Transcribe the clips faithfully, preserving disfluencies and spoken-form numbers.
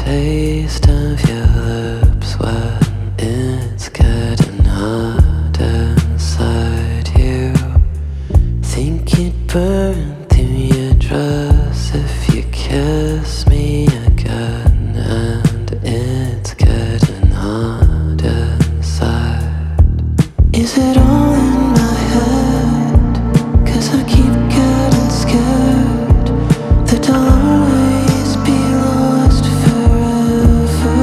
taste of your lips when it's getting hot inside you. Think you'd burn through your dress if you kiss me again, and it's getting hot inside. Is it all in my head? 'Cause I keep getting scared that I'll always be lost forever.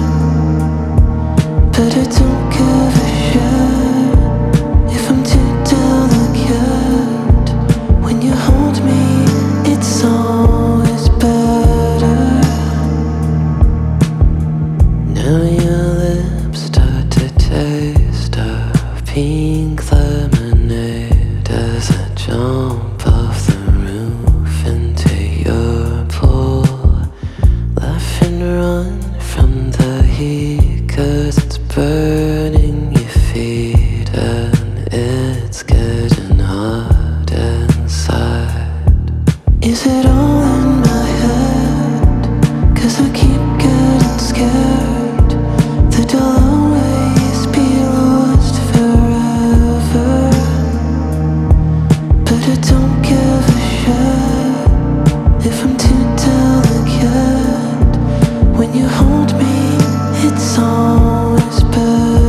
But I don't give a shit if I'm too delicate. When you hold me, it's always better. Now your lips start to taste of pink lemonade as I jump off the roof into your pool. Laugh and run from the heat, 'cause it's burning your feet and it's getting hot inside. Is it all in my head? 'Cause I keep getting scared that I'll always be lost forever. But I don't give a shit if I'm too delicate. When you hold me, it's always better.